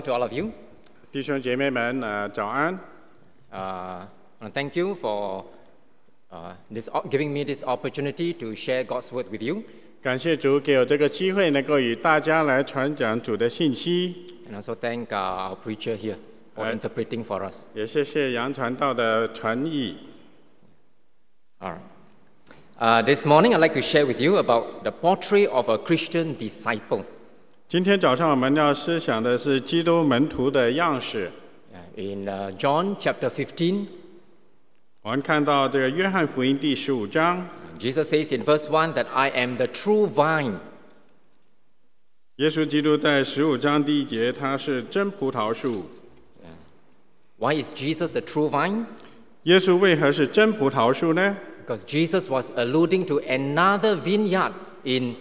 To all of you, 弟兄姐妹们，早安！ and thank you for giving me this opportunity to share God's word with you, 感谢主给我这个机会，能够与大家来传讲主的信息。 and also thank our preacher here for interpreting for us. 也谢谢杨传道的传译。 All right. This morning, I'd like to share with you about the portrait of a Christian disciple. 今天早上我们要思想的是基督门徒的样式。 In John chapter 15, 我们看到这个约翰福音第15章， Jesus says in verse 1 that I am the true vine. 耶稣基督在15章第1节，他是真葡萄树。 Why is Jesus the true vine? 耶稣为何是真葡萄树呢？ Because Jesus was alluding to another vineyard in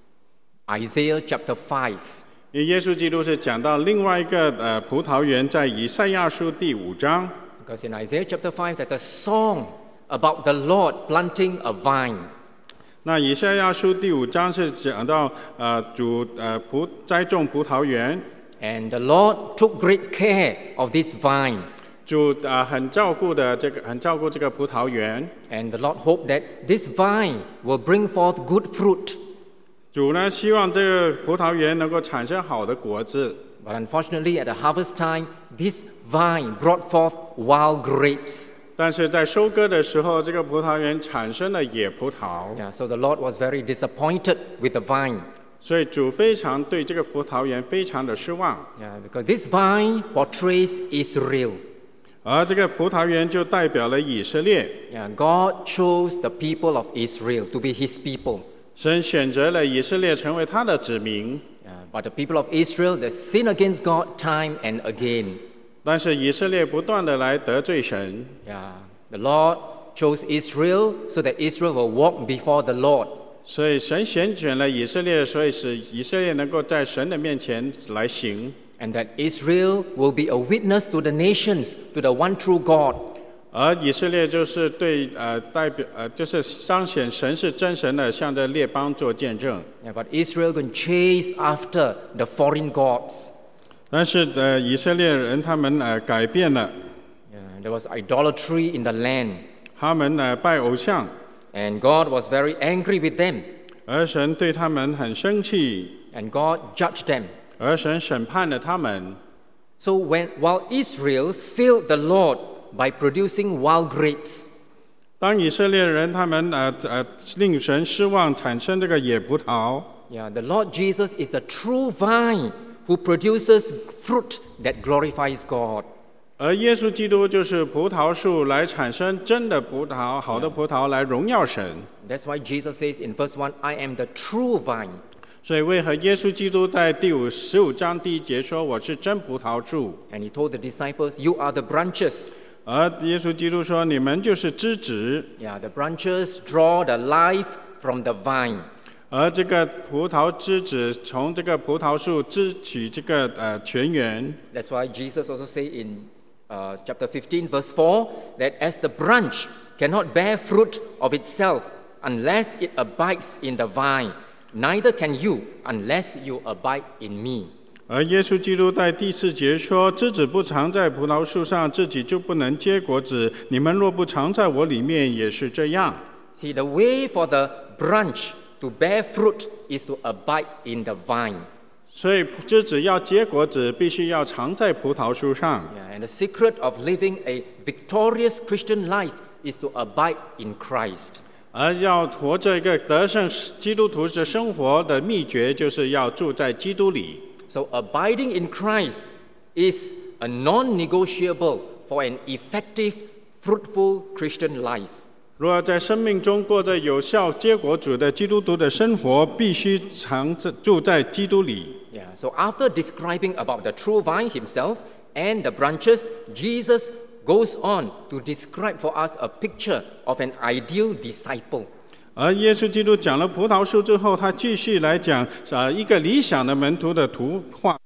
Isaiah chapter 5. 因为耶稣基督是讲到另外一个葡萄园，在以赛亚书第5章。 Because in Isaiah chapter 5, there's a song about the Lord planting a vine. 那以赛亚书第5章是讲到主栽种葡萄园， And the Lord took great care of this vine. 主很照顾这个葡萄园。 And the Lord hoped that this vine will bring forth good fruit. 主呢希望这个葡萄园能够产生好的果子， But unfortunately, at the harvest time, this vine brought forth wild grapes. 但是在收割的时候，这个葡萄园产生了野葡萄， So the Lord was very disappointed with the vine. 所以主非常对这个葡萄园非常的失望。 Because this vine portrays Israel. 而这个葡萄园就代表了以色列， God chose the people of Israel to be His people. 神选择了以色列成为他的子民。 But the people of Israel, they sin against God time and again. 但是以色列不断的来得罪神， The Lord chose Israel so that Israel will walk before the Lord. 所以神选了以色列，所以使以色列能够在神的面前来行， And that Israel will be a witness to the nations, to the one true God. 而以色列就是代表就是彰显神是真神的，向着列邦做见证。 But Israel can chase after the foreign gods. 但是以色列人他们改变了， There was idolatry in the land. 他们拜偶像， And God was very angry with them. 而神对他们很生气， And God judged them. 而神审判了他们。 So while Israel failed the Lord by producing wild grapes, 当以色列人他们令神失望，产生这个野葡萄， the Lord Jesus is the true vine who produces fruit that glorifies God. 而耶稣基督就是葡萄树，来产生真的葡萄，好的葡萄来荣耀神。 That's why Jesus says in verse 1, I am the true vine. 所以为何耶稣基督在15章第1节说我是真葡萄树？ And he told the disciples, you are the branches. 而耶稣基督说你们就是枝子， The branches draw the life from the vine. 而这个葡萄枝子从这个葡萄树支取这个泉源。 That's why Jesus also say in chapter 15 verse 4 that as the branch cannot bear fruit of itself unless it abides in the vine, neither can you unless you abide in me. 而耶稣基督在第4节说：“枝子不常在葡萄树上，自己就不能结果子。你们若不常在我里面，也是这样。” See, the way for the branch to bear fruit is to abide in the vine. 所以枝子要结果子，必须要常在葡萄树上。 And the secret of living a victorious Christian life is to abide in Christ. 而要活着一个得胜基督徒的生活的秘诀，就是要住在基督里。 So abiding in Christ is a non-negotiable for an effective, fruitful Christian life. 若在生命中过着有效结果主的基督徒的生活，必须常住在基督里。 So after describing about the true vine himself and the branches, Jesus goes on to describe for us a picture of an ideal disciple. 而耶稣基督讲了葡萄树之后，他继续来讲一个理想的门徒的图画。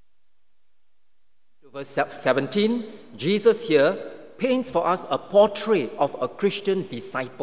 Verse 17, Jesus here paints for us a portrait of a Christian disciple.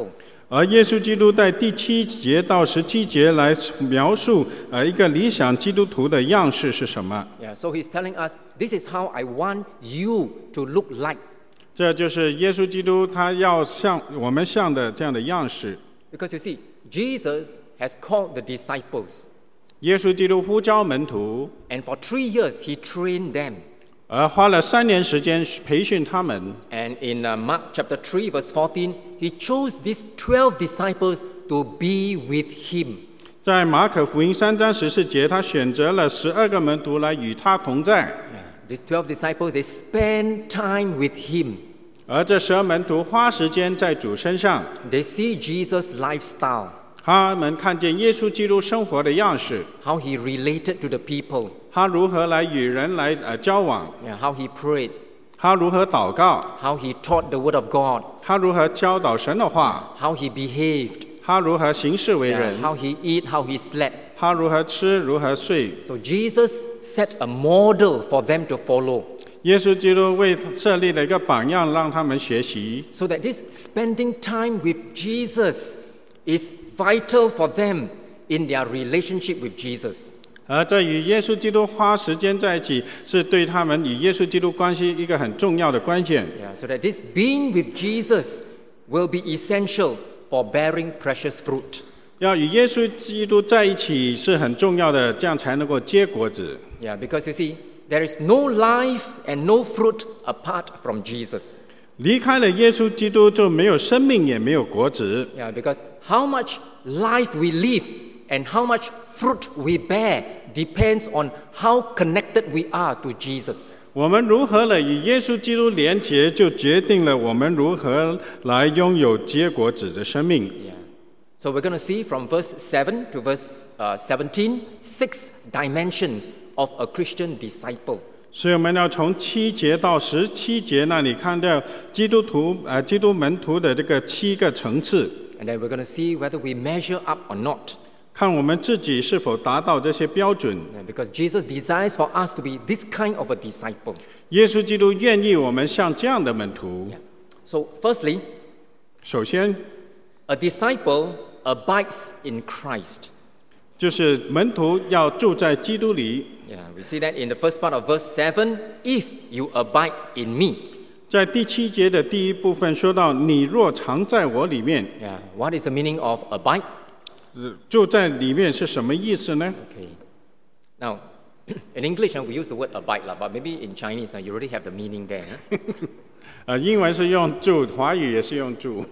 而耶稣基督在第7节到17节来描述一个理想基督徒的样式是什么。 Yeah, so he's telling us, this is how I want you to look like. 这就是耶稣基督他要像我们像的这样的样式。 Because you see, Jesus has called the disciples. 耶稣基督呼召门徒， And for 3 years, he trained them. 而花了3年时间培训他们。 And in Mark chapter 3, verse 14, he chose these 12 disciples to be with him. 在马可福音3章14节，他选择了12个门徒来与他同在。 These 12 disciples, they spend time with him. 而这12门徒花时间在主身上， They see Jesus' lifestyle, 他们看见耶稣基督生活的样式， how he related to the people, 他如何来与人来交往， how he prayed, 他如何祷告， how he taught the word of God, 他如何教导神的话， how he behaved, 他如何行事为人， how he eat, how he slept. 他如何吃，如何睡。 So Jesus set a model for them to follow, 耶稣基督为设立了一个榜样，让他们学习。 so that this spending time with Jesus is vital for them in their relationship with Jesus. 而这与耶稣基督花时间在一起，是对他们与耶稣基督关系一个很重要的关键。 Yeah, so that this being with Jesus will be essential for bearing precious fruit. 要与耶稣基督在一起是很重要的，这样才能够结果子。 Yeah, because you see, there is no life and no fruit apart from Jesus. 离开了耶稣基督，就没有生命，也没有果子。 Yeah, because how much life we live and how much fruit we bear depends on how connected we are to Jesus. 我们如何来与耶稣基督连结，就决定了我们如何来拥有结果子的生命。 Yeah. So we're going to see from verse 7 to verse 17, 6 dimensions of a Christian disciple. 所以我们要从7节到17节那里看到基督门徒的这个7个层次， And then we're going to see whether we measure up or not. 看我们自己是否达到这些标准。 Yeah, because Jesus desires for us to be this kind of a disciple. 耶稣基督愿意我们像这样的门徒。 So firstly, 首先 a disciple abides in Christ. 就是门徒要住在基督里。 Yeah, we see that in the first part of verse 7, if you abide in me. 在第7节的第一部分说到，你若常在我里面。 Yeah, what is the meaning of abide? 住在里面是什么意思呢？ Okay. Now, in English, we use the word abide, but maybe in Chinese, you already have the meaning there. 英文是用住，华语也是用住。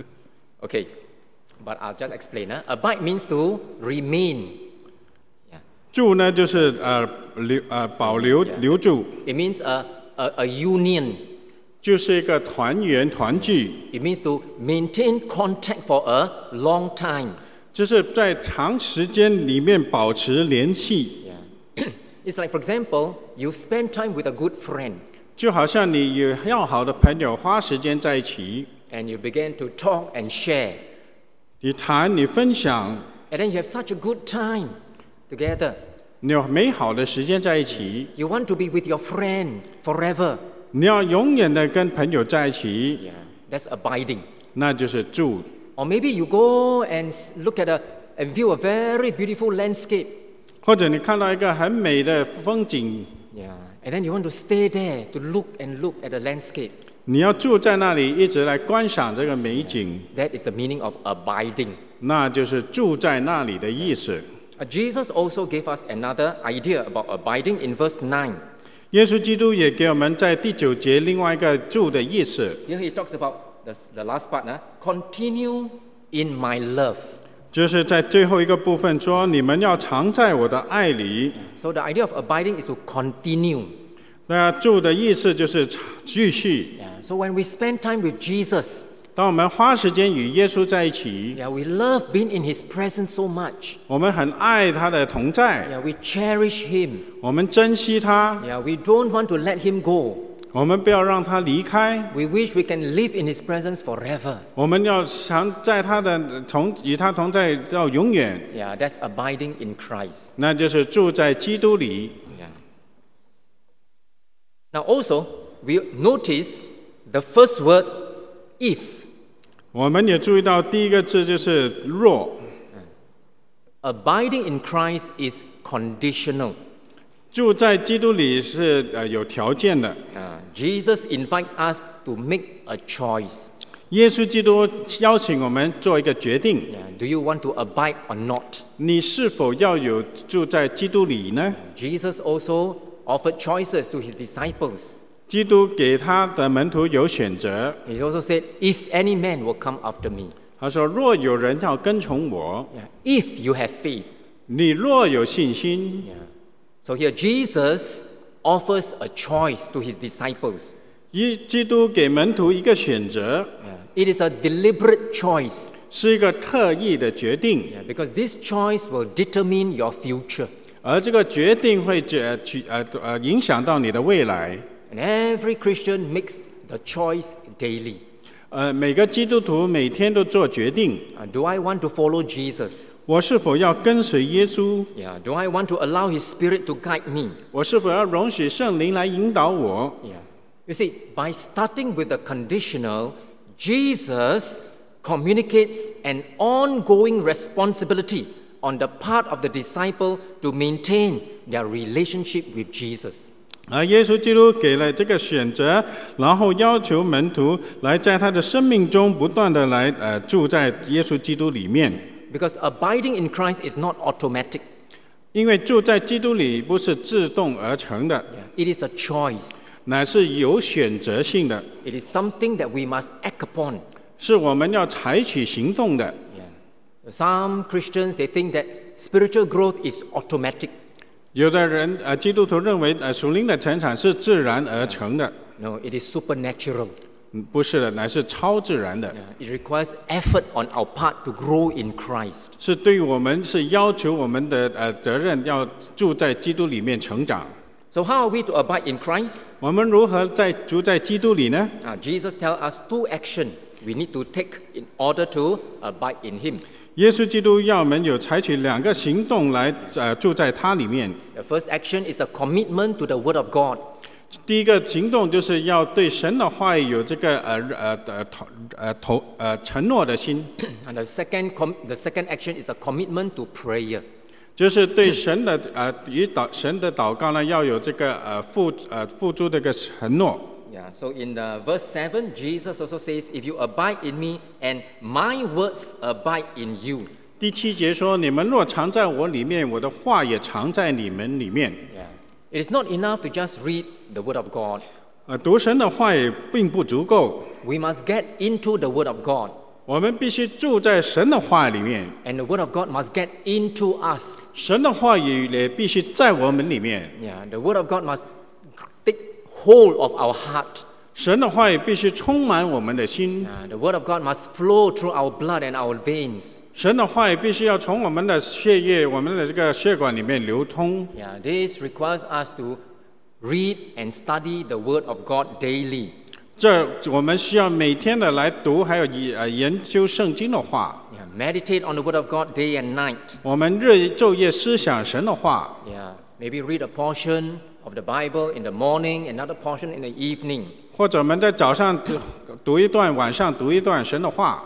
Okay, but I'll just explain. Abide means to remain. 住呢，就是保留留住， It means a union. 就是一个团圆团聚， It means to maintain contact for a long time. 就是在长时间里面保持联系。 Yeah. It's like, for example, you spend time with a good friend 就好像你与要好的朋友花时间在一起， and you begin to talk and share. 你谈，你分享， And then you have such a good time together. 你有美好的时间在一起。 You want to be with your friend forever. 你要永远的跟朋友在一起， Yeah, that's abiding. 那就是住。 Or maybe you go and look at and view a very beautiful landscape. 或者你看到一个很美的风景， Yeah, and then you want to stay there to look and look at the landscape. 你要住在那里，一直来观赏这个美景， That is the meaning of abiding. 那就是住在那里的意思。 Jesus also gave us another idea about abiding in verse 9. 耶稣基督也给我们在第9节另外一个住的意思， Here he talks about the last part, continue in my love. 就是在最后一个部分说，你们要常在我的爱里。 So the idea of abiding is to continue. 那住的意思就是继续。 Yeah, so when we spend time with Jesus, 当我们花时间与耶稣在一起， yeah, we love being in his presence so much. 我们很爱他的同在， Yeah, we cherish him. 我们珍惜他， Yeah, we don't want to let him go. 我们不要让他离开。 We wish we can live in his presence forever. 我们要常在他的与他同在到永远， Yeah, that's abiding in Christ. 那就是住在基督里。 Yeah. Now also, we notice the first word, if. 我们也注意到第一个字就是若。 Abiding in Christ is conditional. 住在基督里是有条件的。 Jesus invites us to make a choice. 耶稣基督邀请我们做一个决定。 Do you want to abide or not? 你是否要有住在基督里呢？ Jesus also offered choices to his disciples. 基督给他的门徒有选择。 He also said, "If any man will come after me." 他说：“若有人要跟从我， If you have faith. 你若有信心。” So here Jesus offers a choice to his disciples. 基督给门徒一个选择。 It is a deliberate choice. 是一个特意的决定。 Because this choice will determine your future. 而这个决定会影响到你的未来。 And every Christian makes the choice daily. 每个基督徒每天都做决定。 Do I want to follow Jesus? 我是否要跟随耶稣？ Do I want to allow His Spirit to guide me? 我是否要容许圣灵来引导我？ You see, by starting with the conditional, Jesus communicates an ongoing responsibility on the part of the disciple to maintain their relationship with Jesus. 而耶稣基督给了这个选择，然后要求门徒来在他的生命中不断的来住在耶稣基督里面。 Because abiding in Christ is not automatic. 因为住在基督里不是自动而成的， It is a choice. 乃是有选择性的， It is something that we must act upon. 是我们要采取行动的。 Some Christians, they think that spiritual growth is automatic. 有的人基督徒认为属灵的成长是自然而成的。 No, it is supernatural. 不是的，乃是超自然的。 It requires effort on our part to grow in Christ. 是对于我们是要求我们的责任，要住在基督里面成长。 So how are we to abide in Christ? 我们如何住在基督里呢？ Jesus tells us two actions we need to take in order to abide in Him. 耶稣基督要我们有采取两个行动来住在他里面。 The first action is a commitment to the Word of God. 第一个行动就是要对神的话语有这个承诺的心。 And the second action is a commitment to prayer. 就是对神的与神的祷告呢，要有这个付诸这个承诺。 So in verse 7, Jesus also says, "If you abide in me and my words abide in you." 第7节说：“你们若常在我里面，我的话也常在你们里面。” It is not enough to just read the Word of God. 读神的话也并不足够。 We must get into the Word of God. 我们必须住在神的话里面。 And the Word of God must get into us. 神的话语也必须在我们里面。 The Word of God must take hold of our heart. 神的话语必须充满我们的心。 The Word of God must flow through our blood and our veins. 神的话语必须要从我们的血液、我们的这个血管里面流通。 This requires us to read and study the Word of God daily. 这我们需要每天的来读，还有研究圣经的话。 Meditate on the Word of God day and night. 我们昼夜思想神的话。 Maybe read a portion of the Bible in the morning, another portion in the evening. 或者我们在早上读一段，晚上读一段神的话。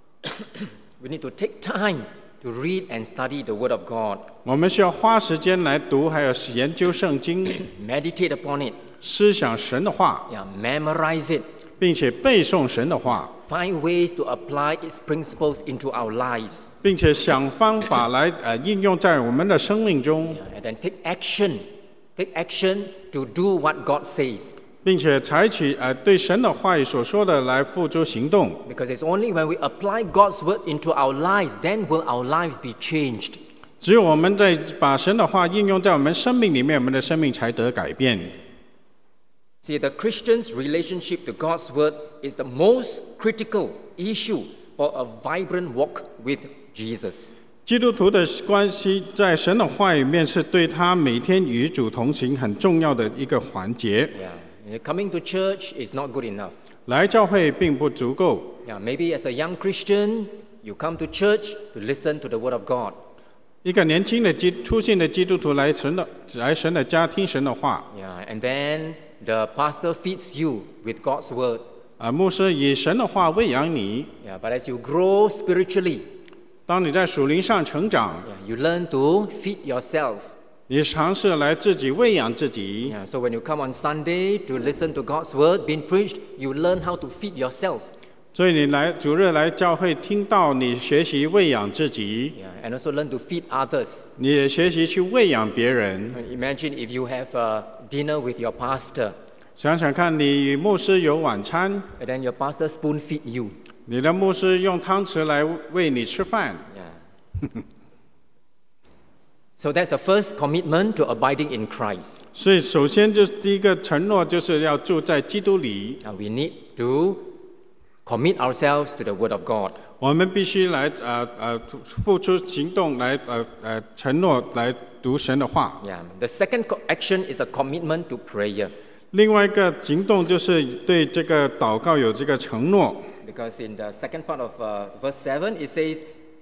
We need to take time to read and study the Word of God. 我们需要花时间来读，还有研究圣经。 Meditate upon it. 思想神的话。 Memorize it. 并且背诵神的话。 Find ways to apply its principles into our lives. 并且想方法来应用在我们的生命中。 And then take action. Take action to do what God says. 并且采取对神的话语所说的来付诸行动。 Because it's only when we apply God's word into our lives, then will our lives be changed. 只有我们在把神的话应用在我们生命里面，我们的生命才得改变。 See, the Christian's relationship to God's word is the most critical issue for a vibrant walk with Jesus. 基督徒的关系在神的话语里面，是对他每天与主同行很重要的一个环节。 Coming to church is not good enough. 来教会并不足够。 Maybe as a young Christian, you come to church to listen to the Word of God. 一个年轻的初信的基督徒来神的家听神的话。 And then the pastor feeds you with God's word. 牧师以神的话喂养你。 Yeah, but as you grow spiritually, 当你在属灵上成长， yeah, you learn to feed yourself. 你尝试来自己喂养自己。 Yeah, so when you come on Sunday to listen to God's word being preached, you learn how to feed yourself. 所以你来主日来教会听到，你学习喂养自己， Yeah, and also learn to feed others. 你也学习去喂养别人。 Imagine if you have a dinner with your pastor, 想想看，你与牧师有晚餐， and then your pastor spoon feed you. 你的牧师用汤匙来喂你吃饭。 Yeah. So that's the first commitment to abiding in Christ. 所以，首先就是第一个承诺，就是要住在基督里。 Now we need to commit ourselves to the Word of God. 我们必须来付出行动来承诺来读神的话。 Yeah. The second action is a commitment to prayer. 另外一个行动就是对这个祷告有这个承诺。 Because in the second part of verse 7, it says,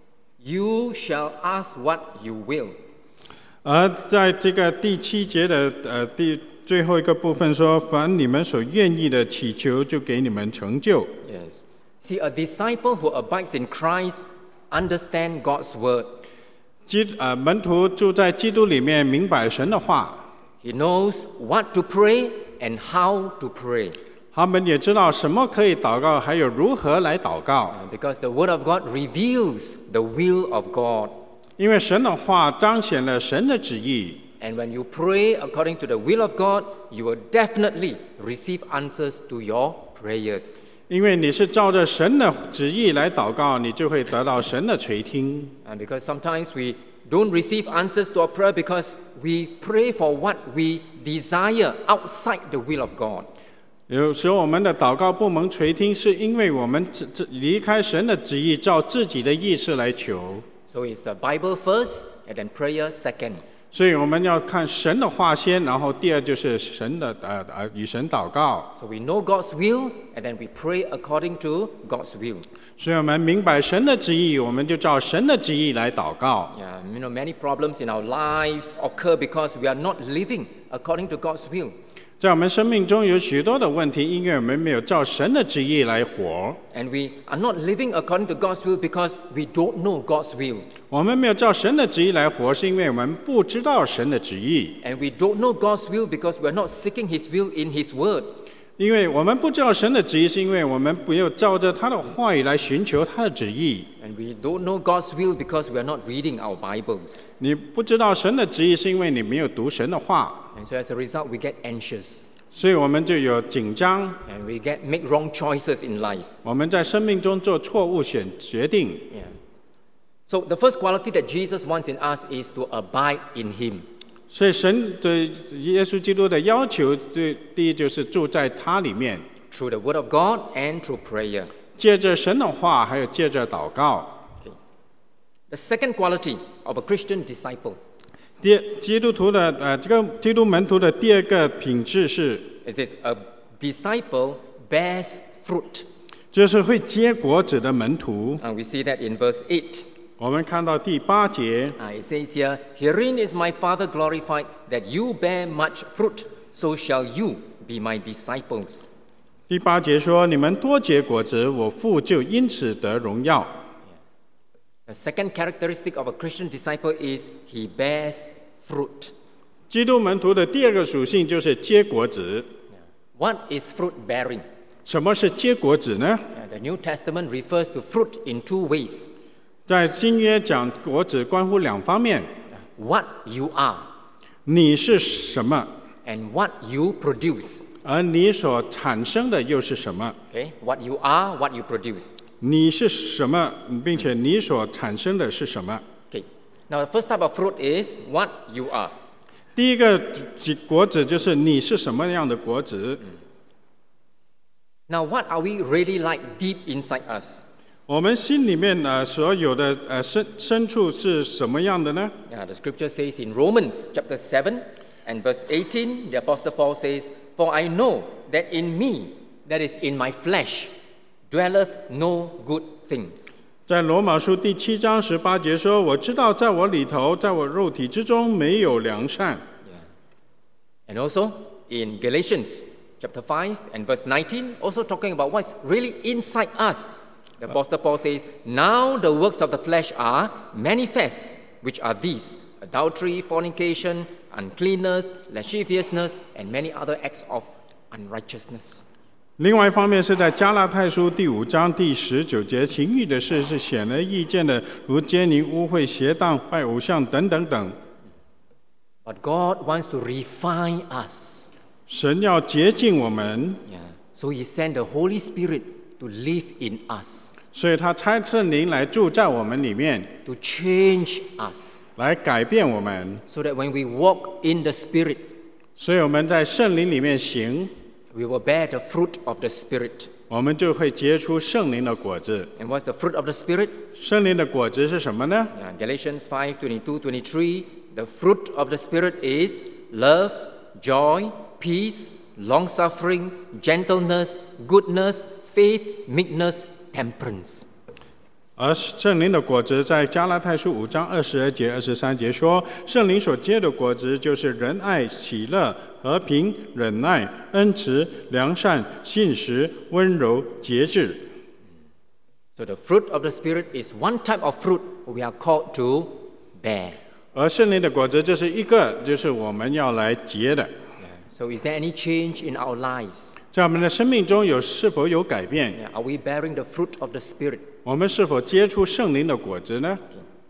"You shall ask what you will." 而在这个第7节的最后一个部分说：“凡你们所愿意的祈求，就给你们成就。” Yes. See, a disciple who abides in Christ understands God's word. 门徒住在基督里面，明白神的话， He knows what to pray and how to pray. 他们也知道什么可以祷告，还有如何来祷告。 Because the Word of God reveals the will of God. 因为神的话彰显了神的旨意。 And when you pray according to the will of God, you will definitely receive answers to your prayers. 因为你是照着神的旨意来祷告，你就会得到神的垂听。 And because sometimes we don't receive answers to our prayer because we pray for what we desire outside the will of God. 有时候我们的祷告不蒙垂听，是因为我们离开神的旨意，照自己的意识来求。 So it's the Bible first and then prayer second. 所以我们要看神的话先，然后第二就是神的与神祷告。 So we know God's will and then we pray according to God's will. 所以我们明白神的旨意，我们就照神的旨意来祷告。 Yeah, many problems in our lives occur because we are not living according to God's will. 在我们生命中有许多的问题，因为我们没有照神的旨意来活。 And we are not living according to God's will because we don't know God's will. 我们没有照神的旨意来活，是因为我们不知道神的旨意。 And we don't know God's will because we are not seeking His will in His Word. 因为我们不知道神的旨意，是因为我们没有照着他的话语来寻求他的旨意。 And we don't know God's will because we are not reading our Bibles. 你不知道神的旨意，是因为你没有读神的话。 And so as a result, we get anxious. 所以我们就有紧张， And we make wrong choices in life. 我们在生命中做错误决定。 Yeah. So the first quality that Jesus wants in us is to abide in Him. 所以神对耶稣基督的要求，第一就是住在他里面， Through the Word of God and through prayer. 借着神的话，还有借着祷告。 Okay. The second quality of a Christian disciple 基督徒的这个基督门徒的第二个品质是， is this: a disciple bears fruit. 就是会结果子的门徒。 And we see that in verse 8. 我们看到第8节， It says here, "Herein is my Father glorified, that you bear much fruit, so shall you be my disciples." 第8节说：“你们多结果子，我父就因此得荣耀。” The second characteristic of a Christian disciple is he bears fruit. 基督门徒的第二个属性就是结果子。 What is fruit bearing? 什么是结果子呢？ The New Testament refers to fruit in two ways. 在新约讲果子关乎2方面： What you are 你是什么， and what you produce. 而你所产生的又是什么？ Okay? What you are, what you produce. 你是什么，并且你所产生的是什么？ Okay. Now the first type of fruit is what you are. 第一个果子就是你是什么样的果子。 Now what are we really like deep inside us? 我们心里面所有的深处是什么样的呢？ Yeah, the scripture says in Romans chapter 7 and verse 18, the Apostle Paul says, "For I know that in me, that is in my flesh, dwelleth no good thing." 在罗马书第7章18节说：“我知道在我里头，在我肉体之中没有良善。” And also in Galatians chapter 5 and verse 19, also talking about what's really inside us. The Apostle Paul says, "Now the works of the flesh are manifest, which are these: adultery, fornication, uncleanness, lasciviousness, and many other acts of unrighteousness." 另外一方面是在加拉太书第5章第19节，情欲的事是显而易见的，如奸淫、污秽、邪荡、拜偶像等等等。 But God wants to refine us. 神要洁净我们， So He sent the Holy Spirit to live in us, 所以他差圣灵来住在我们里面， to change us, 来改变我们。 so that when we walk in the Spirit, 所以我们在圣灵里面行， we will bear the fruit of the Spirit. 我们就会结出圣灵的果子。 And what's the fruit of the Spirit? 圣灵的果子是什么呢？ Galatians 5:22-23, the fruit of the Spirit is love, joy, peace, long-suffering, gentleness, goodness, faith, meekness, temperance. 而圣灵的果子在加拉太书5章22节、23节说，圣灵所结的果子就是仁爱、喜乐、和平、忍耐、恩慈、良善、信实、温柔、节制。 So the fruit of the Spirit is one type of fruit we are called to bear. 而圣灵的果子这是一个，就是我们要来结的。 So is there any change in our lives? 在我们的生命中是否有改变？ Are we bearing the fruit of the Spirit? 我们是否结出圣灵的果子呢？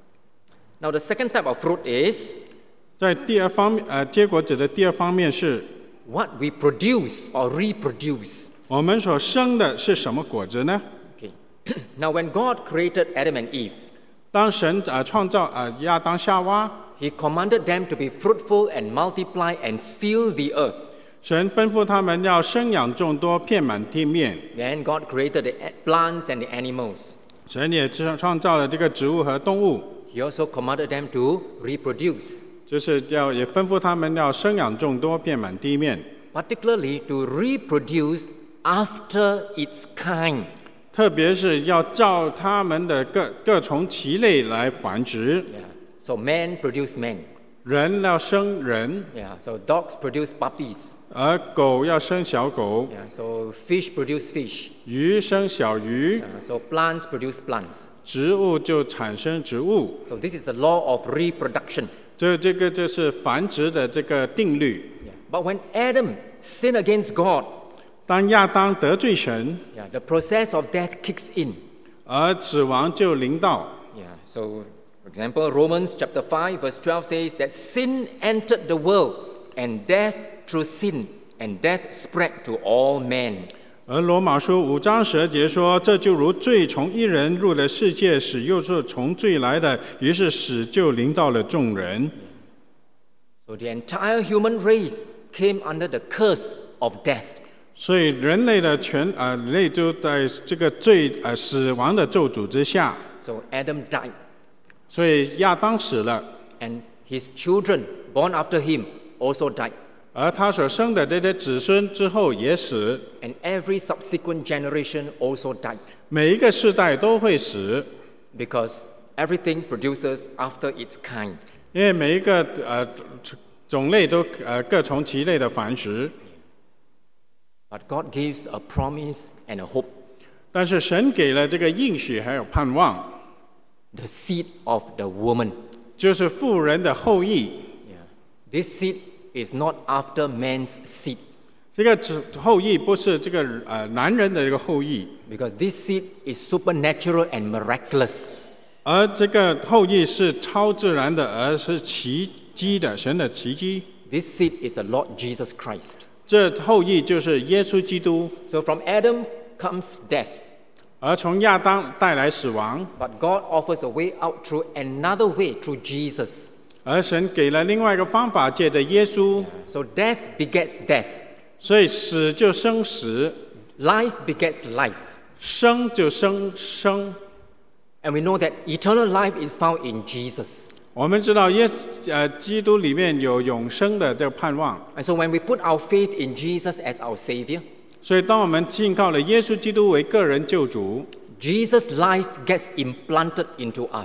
Now the second type of fruit is 在第二方面，结果子的第二方面是 what we produce or reproduce. 我们所生的是什么果子呢？ Okay. Now when God created Adam and Eve, 当神创造亚当夏娃， He commanded them to be fruitful and multiply and fill the earth. 神吩咐他们要生养众多，遍满地面。 Then God created the plants and the animals. 神也创造了这个植物和动物， He also commanded them to reproduce, 就是也吩咐他们要生养众多，遍满地面。 particularly to reproduce after its kind. 特别是要照他们的各从其类来繁殖。 So man produce man. 人要生人， So dogs produce puppies. 而狗要生小狗， So fish produce fish. 鱼生小鱼， So plants produce plants. 植物就产生植物。 So this is the law of reproduction. 这个就是繁殖的这个定律。 But when Adam sinned against God, 当亚当得罪神， the process of death kicks in. 而死亡就临到。 So, for example, Romans chapter 5 verse 12 says that sin entered the world and death through sin, and death spread to all men. 而罗马书5章12节说：“这就如罪从一人入了世界，死又是从罪来的，于是死就临到了众人。” So the entire human race came under the curse of death. 所以人类的人类就在这个死亡的咒诅之下。 So Adam died, 所以亚当死了， and his children born after him also died. 而他所生的这些子孙之后也死， And every subsequent generation also died, 每一个世代都会死， because everything produces after its kind. 因为每一个种类都各从其类的繁殖。 But God gives a promise and a hope. 但是神给了这个应许还有盼望， The seed of the woman. 就是妇人的后裔。 This seed is not after man's seed, 这个后裔不是这个男人的这个后裔， because this seed is supernatural and miraculous. 而这个后裔是超自然的，而是奇迹的，神的奇迹。 This seed is the Lord Jesus Christ. 这后裔就是耶稣基督， So from Adam comes death, 而从亚当带来死亡， but God offers a way out through another way, through Jesus. 而神给了另外一个方法，借着耶稣， So death begets death, 所以死就生死， life begets life. 生就生生。 And we know that eternal life is found in Jesus. 我们知道基督里面有永生的这个盼望， And so when we put our faith in Jesus as our Savior, 所以当我们信靠了耶稣基督为个人救主， Jesus' life gets implanted into us.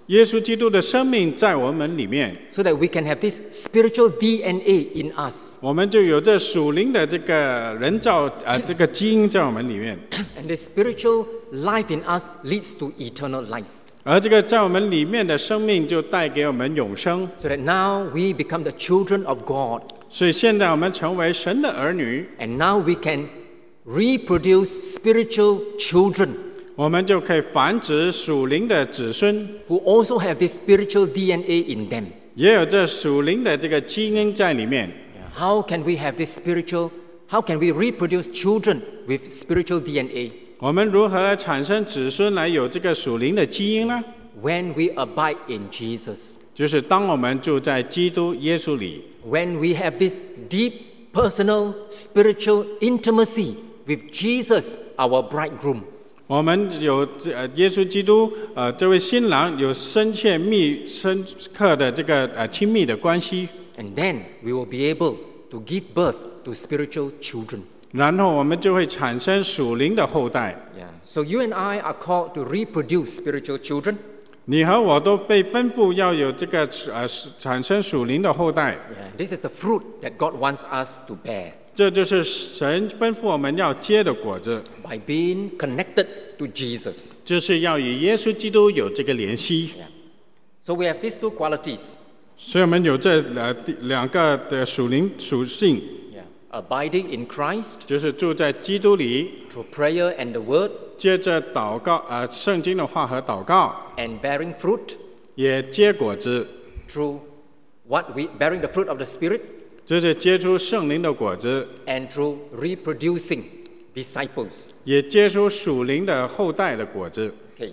耶稣基督的生命在我们里面， so that we can have this spiritual DNA in us. 我们就有这属灵的这个人造这个基因在我们里面， And this spiritual life in us leads to eternal life. 而这个在我们里面的生命就带给我们永生。 So that now we become the children of God. 所以现在我们成为神的儿女， And now we can reproduce spiritual children 我们就可以繁殖属灵的子孙， who also have this spiritual DNA in them. 也有这属灵的这个基因在里面。 How can we have this spiritual, how can we reproduce children with spiritual DNA? 我们如何来产生子孙来有这个属灵的基因呢？ When we abide in Jesus. 就是当我们住在基督耶稣里， When we have this deep personal spiritual intimacy with Jesus, our bridegroom. 我们有耶稣基督这位新郎有深刻的这个亲密的关系， And then we will be able to give birth to spiritual children. 然后我们就会产生属灵的后代。 Yeah. So you and I are called to reproduce spiritual children. 你和我都被吩咐要有这个产生属灵的后代， Yeah. This is the fruit that God wants us to bear 这就是神吩咐我们要结的果子， by being connected to Jesus. 就是要与耶稣基督有这个联系。 So we have these two qualities. 所以我们有这两个的属灵属性， Yeah. Abiding in Christ 就是住在基督里， through prayer and the word 接着祷告圣经的话和祷告， and bearing fruit 也结果子， through bearing the fruit of the Spirit 就是结出圣灵的果子， and through reproducing disciples. 也结出属灵的后代的果子。 Okay.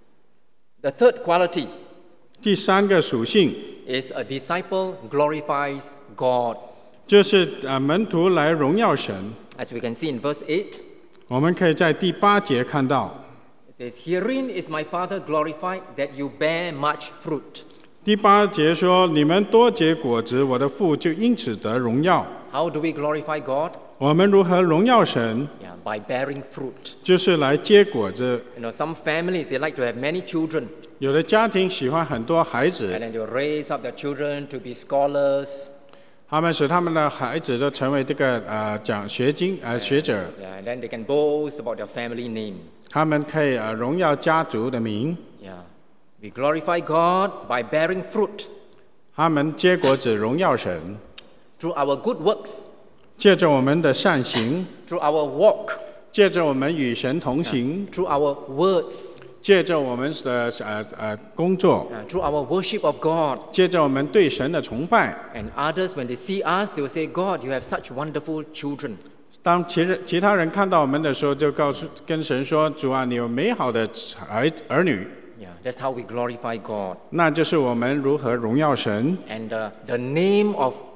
The third quality 第三个属性 is a disciple glorifies God. 就是门徒来荣耀神。 As we can see in verse 8, 我们可以在第8节看到， it says, Herein is my Father glorified, that you bear much fruit. 第8节说：“你们多结果子，我的父就因此得荣耀。 How do we glorify God? ” 我们如何荣耀神？ Yeah, by bearing fruit. 就是来结果子。 Some families, they like to have many children, 有的家庭喜欢很多孩 and 子， then they'll raise up their children to be scholars. 他们使他们的孩子都成为这个学者， Yeah, and then they can boast about their family name. 他们可以荣耀家族的名。 Yeah. We glorify God by bearing fruit 他们结果子荣耀神， through our good works, 借着我们的善行， through our walk, 借着我们与神同行， through our words, 借着我们的工作， through our worship of God. 借着我们对神的崇拜。 And others, when they see us, they will say, God, you have such wonderful children. 当其他人看到我们的时候，就跟神说：“主啊，你有美好的儿女。” Yeah, that's how we glorify God. 那就是我们如何荣耀神。 And the name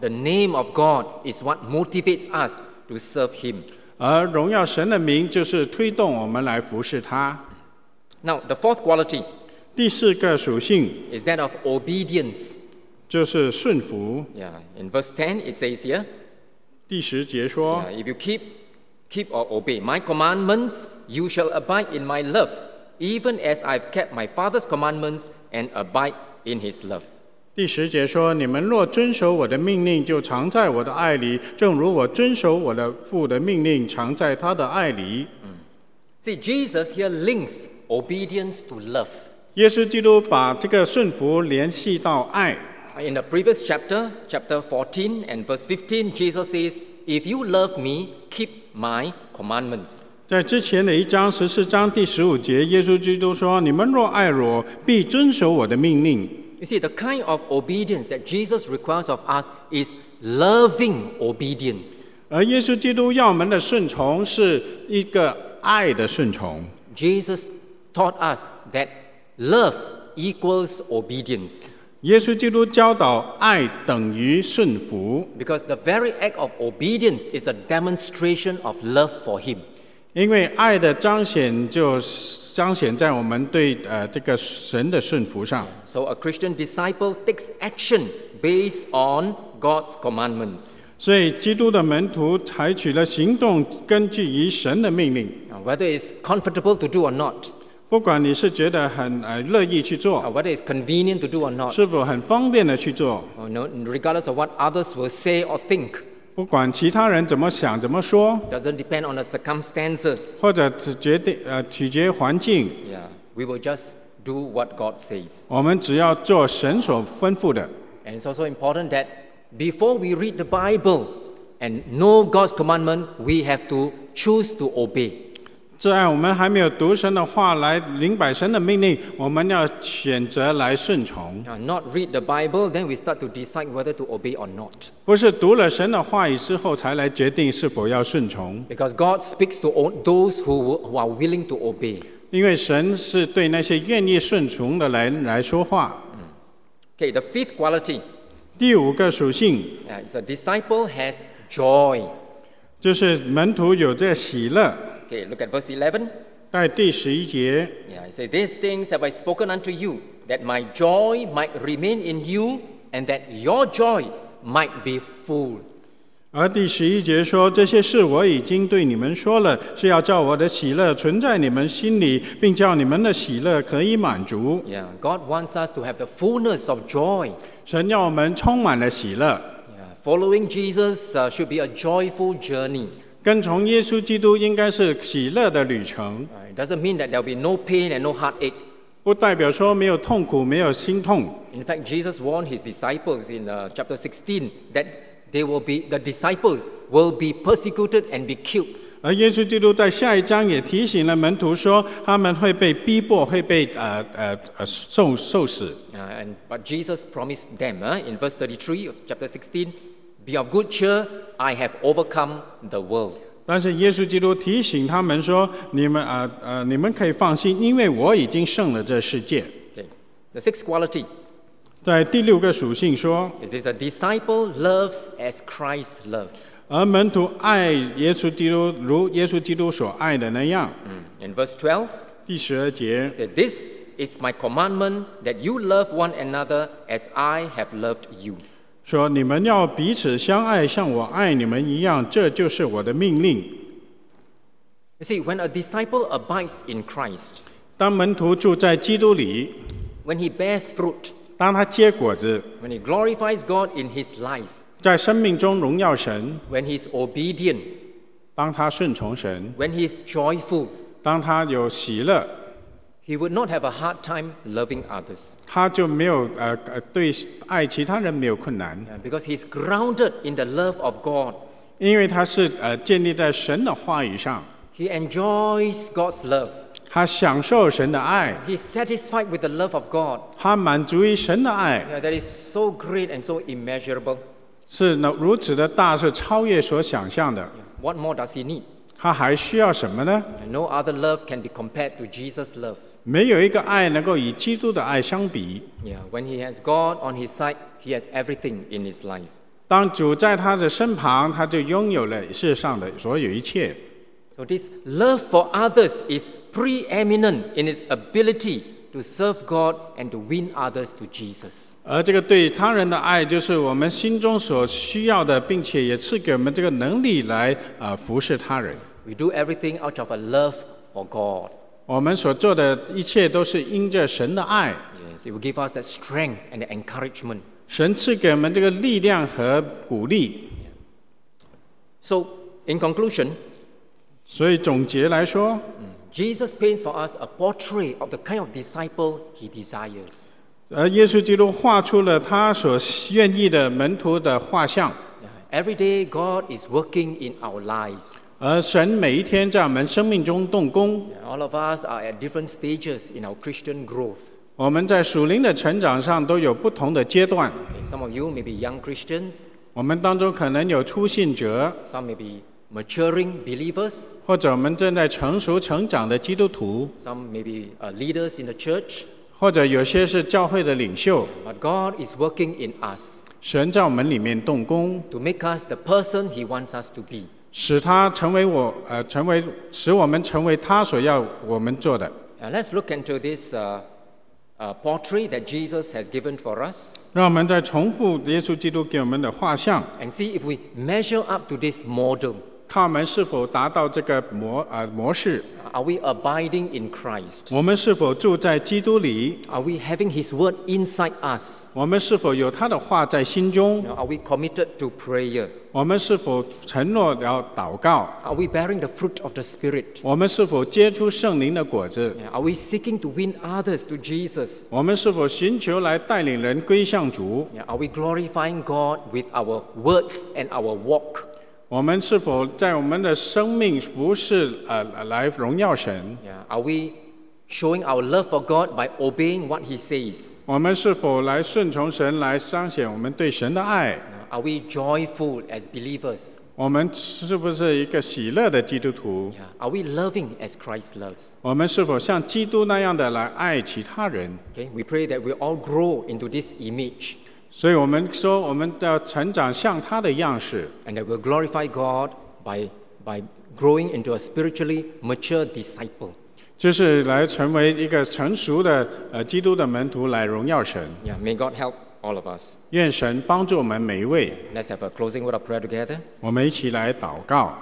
of God is what motivates us to serve Him. 而荣耀神的名，就是推动我们来服侍他。 Now, the fourth quality 第4个属性 is that of obedience. 就是顺服。 Yeah, in verse 10 it says here, 第10节说 if you keep or obey my commandments, you shall abide in my love, even as I've kept my Father's commandments and abide in His love. 第10节说：“你们若遵守我的命令，就常在我的爱里，正如我遵守我的父的命令，常在他的爱里。” See, Jesus here links obedience to love. 耶稣基督把这个顺服联系到爱。 In the previous chapter, chapter 14 and verse 15, Jesus says, If you love me, keep my commandments. 在之前的1章14章第15节，耶稣基督说：“你们若爱我，必遵守我的命令。” You see, the kind of obedience that Jesus requires of us is loving obedience. 而耶稣基督要我们的顺从是一个爱的顺从。 Jesus taught us that love equals obedience. 耶稣基督教导爱等于顺服， Because the very act of obedience is a demonstration of love for Him. 因为爱的彰显就彰显在我们对这个神的顺服上。 So a Christian disciple takes action based on God's commandments. 所以基督的门徒采取了行动，根据于神的命令， Now, whether it's comfortable to do or not, 不管你是觉得很乐意去做， whether it's convenient to do or not, 是否很方便的去做， regardless of what others will say or think, 不管其他人怎么想怎么说， doesn't depend on the circumstances. 或者取决环境， Yeah, we will just do what God says. 我们只要做神所吩咐的。 And it's also important that before we read the Bible and know God's commandment, we have to choose to obey. 在我们还没有读神的话来明白神的命令，我们要选择来顺从， Not read the Bible, then we start to decide whether to obey or not. 不是读了神的话语之后才来决定是否要顺从。 Because God speaks to those who are willing to obey. 因为神是对那些愿意顺从的人来说话。 Okay, the fifth quality 第5个属性 is a disciple has joy. 就是门徒有这喜乐。 Okay, look at verse 11. 在第11节， Yeah, it says, "These things have I spoken unto you, that my joy might remain in you, and that your joy might be full." 而第11节说：“这些事我已经对你们说了，是要叫我的喜乐存在你们心里，并叫你们的喜乐可以满足。” Yeah, God wants us to have the fullness of joy. 神要我们充满了喜乐。 Yeah, following Jesus should be a joyful journey. 跟从耶稣基督应该是喜乐的旅程， It doesn't mean that there will be no pain and no heartache. 不代表说没有痛苦、没有心痛。 In fact, Jesus warned his disciples in chapter 16 that the disciples will be persecuted and be killed. 而耶稣基督在下一章也提醒了门徒说，他们会被逼迫，会被受死。 But Jesus promised them in verse 33 of chapter 16, "Be of good cheer, I have overcome the world." 但是耶稣基督提醒他们说：“你们可以放心，因为我已经胜了这世界。” Okay. The sixth quality 在第6个属性说， is this: a disciple loves as Christ loves. 而门徒爱耶稣基督，如耶稣基督所爱的那样。 In verse 12, 第12节 it says, "This is my commandment, that you love one another as I have loved you." 说：“你们要彼此相爱，像我爱你们一样，这就是我的命令。” You see, when a disciple abides in Christ, 当门徒住在基督里， when he bears fruit, 当他结果子， when he glorifies God in his life, 在生命中荣耀神， when he's obedient, 当他顺从神， when he's joyful, 当他有喜乐， he would not have a hard time loving others. 他就没有对爱其他人没有困难， Because he's grounded in the love of God. 因为他是建立在神的话语上， He enjoys God's love. 他享受神的爱， He's satisfied with the love of God. 他满足于神的爱， That is so great and so immeasurable. 是如此的大，是超越所想象的。 What more does he need? 他还需要什么呢？ No other love can be compared to Jesus' love. 没有一个爱能够与基督的爱相比。 Yeah, when he has God on his side, he has everything in his life. 当主在他的身旁，他就拥有了世上的所有一切。 So this love for others is preeminent in its ability to serve God and to win others to Jesus. 而这个对他人的爱，就是我们心中所需要的，并且也赐给我们这个能力来服侍他人。 We do everything out of a love for God. 我们所做的一切都是因着神的爱， Yes, it will give us that strength and the encouragement. 神赐给我们这个力量和鼓励。 So, in conclusion, 所以总结来说， Jesus paints for us a portrait of the kind of disciple he desires. 而耶稣基督画出了他所愿意的门徒的画像。 Every day, God is working in our lives. 而神每一天在我们生命中动工， All of us are at different stages in our Christian growth. 我们在属灵的成长上都有不同的阶段。 Okay, some of you may be young Christians, 我们当中可能有初信者， some may be maturing believers, 或者我们正在成熟成长的基督徒， some may be leaders in the church. 或者有些是教会的领袖。 But God is working in us 神在我们里面动工， to make us the person he wants us to be. 使我们成为他所要我们做的。 Let's look into this portrait that Jesus has given for us 让我们再重复耶稣基督给我们的画像， and see if we measure up to this model. 看我们是否达到这个模式。 Are we abiding in Christ? 我们是否住在基督里？ Are we having His Word inside us? 我们是否有他的话在心中？ Are we committed to prayer? 我们是否承诺要祷告？ Are we bearing the fruit of the Spirit? 我们是否结出圣灵的果子？ Are we seeking to win others to Jesus? 我们是否寻求来带领人归向主？ Are we glorifying God with our words and our walk? 我们是否在我们的生命服事来荣耀神？ Are we showing our love for God by obeying what He says? 我们是否来顺从神，来彰显我们对神的爱？ Are we joyful as believers? 我们是不是一个喜乐的基督徒？ Are we loving as Christ loves? 我们是否像基督那样的来爱其他人？ Okay, we pray that we all grow into this image 所以我们说，我们要成长像他的样式， and that we'll glorify God by growing into a spiritually mature disciple. 就是来成为一个成熟的基督的门徒，来荣耀神。 May God help all of us. 愿神帮助我们每一位。 Let's have a closing word of prayer together. 我们一起来祷告。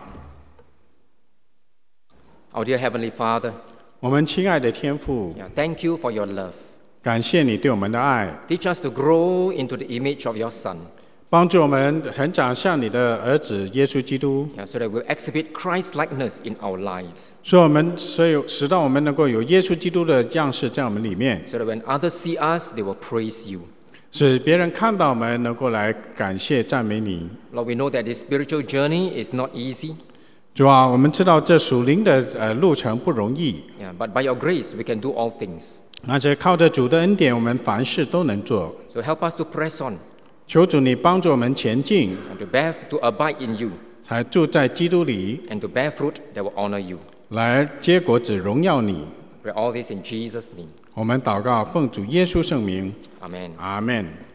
Our dear Heavenly Father, 我们亲爱的天父， thank you for your love. 感谢你对我们的爱， Teach us to grow into the image of your Son, 帮助我们成长像你的儿子耶稣基督， so that we'll exhibit Christ-likeness in our lives, 所以使到我们能够有耶稣基督的样式在我们里面， so that when others see us, they will praise you. 使别人看到我们能够来感谢赞美你。 Lord, we know that this spiritual journey is not easy, 主啊，我们知道这属灵的路程不容易， but by your grace, we can do all things. 而且靠着主的恩典，我们凡事都能做。 So help us to press on 求主你帮助我们前进， and to abide in you 才住在基督里， and to bear fruit that will honor you. 来结果子荣耀你。 Pray all this in Jesus' name. 我们祷告，奉主耶稣圣名， Amen. 阿们。